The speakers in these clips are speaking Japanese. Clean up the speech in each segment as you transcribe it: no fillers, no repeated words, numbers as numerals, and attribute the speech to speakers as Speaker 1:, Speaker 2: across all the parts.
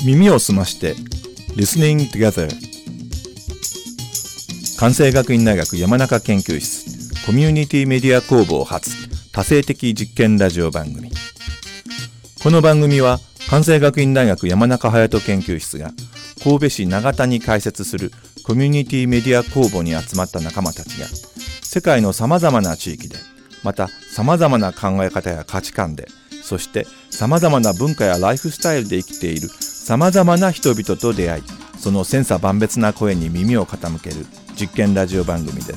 Speaker 1: 耳を澄まして Listening Together 関西学院大学山中研究室コミュニティメディア工房発多性的実験ラジオ番組。この番組は関西学院大学山中隼人研究室が神戸市長田に開設するコミュニティメディア工房に集まった仲間たちが世界のさまざまな地域でまたさまざまな考え方や価値観でそしてさまざまな文化やライフスタイルで生きているさまざまな人々と出会いその千差万別な声に耳を傾ける実験ラジオ番組です。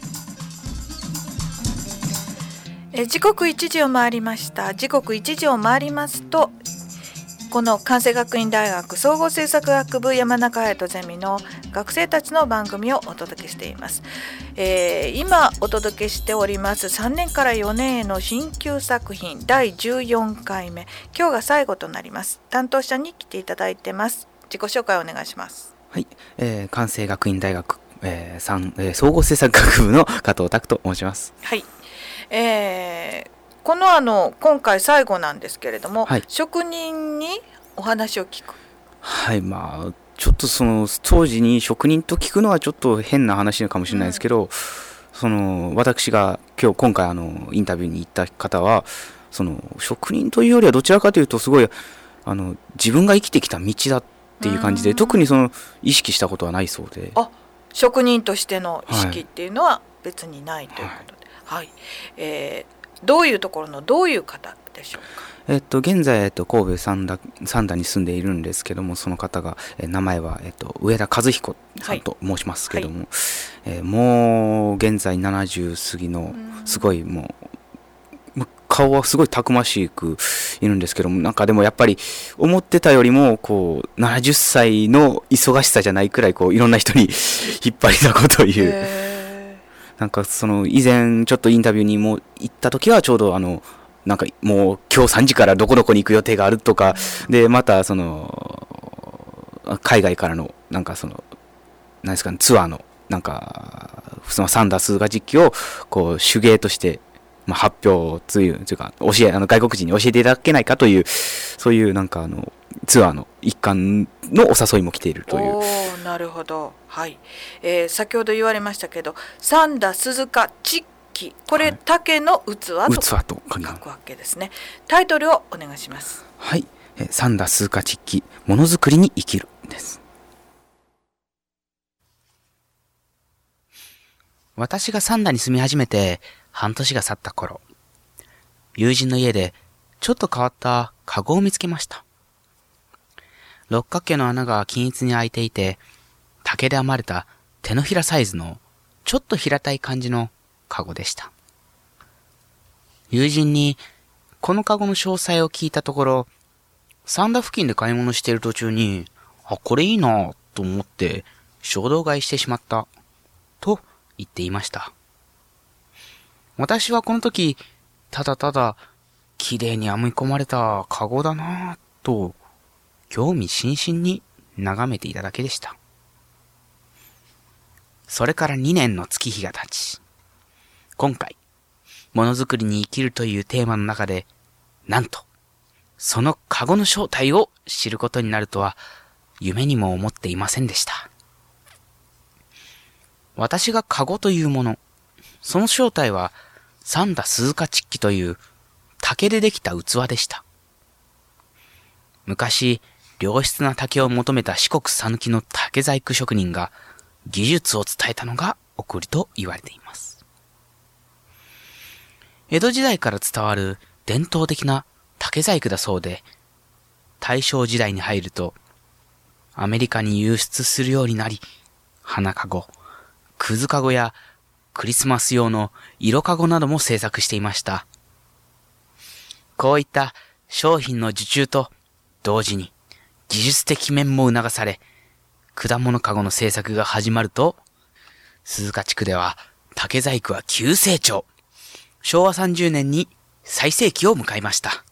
Speaker 2: 時刻1時を回りました。時刻1時を回りますとこの関西学院大学総合政策学部山中隼人ゼミの学生たちの番組をお届けしています。今お届けしております3年から4年への新旧作品第14回目、今日が最後となります。担当者に来ていただいてます。自己紹介お願いします。
Speaker 3: はい、関西学院大学、総合政策学部の加藤拓と申します。
Speaker 2: はい、この今回最後なんですけれども、はい、職人にお話を聞く。
Speaker 3: はい、ちょっとその当時に職人と聞くのはちょっと変な話かもしれないですけど、私が今回インタビューに行った方は職人というよりはどちらかというとすごい自分が生きてきた道だっていう感じで、特に意識したことはないそうで。
Speaker 2: 職人としての意識っていうのは別にないということで、はい、どういうところのどういう方でしょうか。
Speaker 3: 現在、神戸三田に住んでいるんですけども、その方が、名前は、上田和彦さんと申しますけども、もう現在70過ぎのすごいもう顔はすごいたくましくいるんですけども、でもやっぱり思ってたよりも70歳の忙しさじゃないくらいいろんな人に引っ張りだこという。以前ちょっとインタビューにも行った時はちょうどもう今日3時からどこどこに行く予定があるとかで、また海外からの何ですかね、ツアーのサンダースが実機を手芸として発表というか外国人に教えていただけないかというそういうツアーの一環のお誘いも来ているという。
Speaker 2: なるほど、はい。先ほど言われましたけど三田鈴鹿チッキ、これ、竹の器と書くわけですね。タイトルをお願いします。
Speaker 3: はい、三田鈴鹿チッキ、ものづくりに生きるです。私が三田に住み始めて半年が経った頃、友人の家でちょっと変わったカゴを見つけました。六角形の穴が均一に開いていて、竹で編まれた手のひらサイズのちょっと平たい感じのカゴでした。友人にこのカゴの詳細を聞いたところ、三田付近で買い物している途中に、これいいなと思って衝動買いしてしまったと言っていました。私はこの時、ただただ綺麗に編み込まれたカゴだなと興味津々に眺めていただけでした。それから2年の月日が経ち、今回、ものづくりに生きるというテーマの中で、なんと、そのカゴの正体を知ることになるとは、夢にも思っていませんでした。私がカゴというもの、その正体は、三田鈴鹿チッキという竹でできた器でした。昔、良質な竹を求めた四国讃岐の竹細工職人が技術を伝えたのが送りと言われています。江戸時代から伝わる伝統的な竹細工だそうで、大正時代に入るとアメリカに輸出するようになり、花かご、くずかごやクリスマス用の色かごなども製作していました。こういった商品の受注と同時に技術的面も促され、果物かごの製作が始まると、鈴鹿地区では竹細工は急成長。昭和30年に最盛期を迎えました。